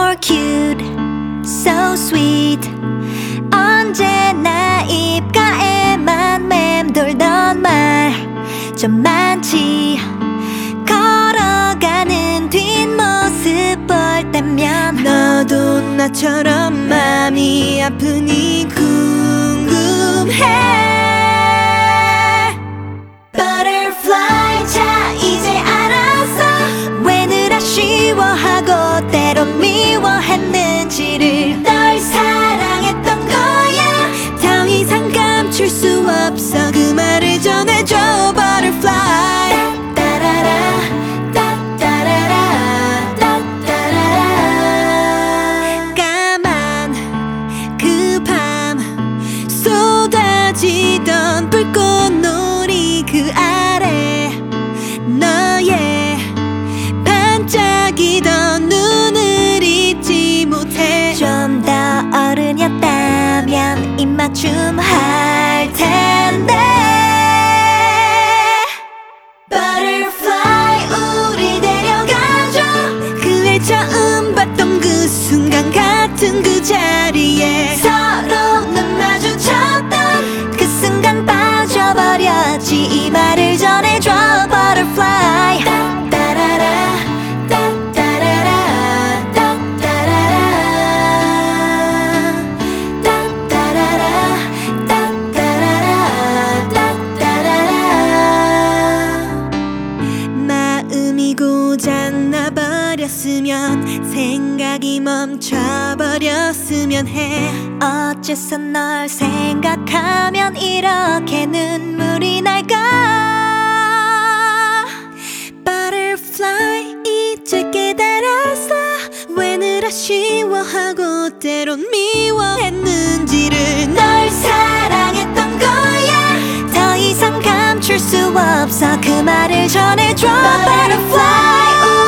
You're cute, so sweet. 언제나 입가에만 맴돌던 말 좀 많지. 걸어가는 뒷모습 볼 때면 너도 나처럼 마음이 아프니 궁금해. Butterfly 자 이제 알았어 왜 늘 아쉬워하고 때론 미워했는지를. 널 사랑했던 거야 더 이상 감출 수 없어 그 말을 전해줘 Butterfly. 따따라라 따따라라 따따라라. 까만 그 밤 쏟아지던 불꽃놀이 그 아래 너의 반짝이던 눈을 잊지 못해. 좀 더 어른이었다면 입맞춤 할 텐데. Butterfly 우리 데려가줘 그날 처음 봤던 그 순간 같은 그 자리에 서로 눈 마주쳤던 그 순간 빠져버렸지. 이 말을 전해줘 Butterfly. 따따라라 따따라라 따따라라 따따라라 따따라라 따따라라. 마음이 고장나 버렸으면 생각이 멈춰버렸으면 해. 어째서 널 생각하면 이렇게 눈물이 날까. Butterfly 이제 깨달았어 왜 늘 아쉬워하고 때론 미워했는지를. 널 사랑했던 거야 더 이상 감출 수 없어 그 말을 전해줘 Butterfly.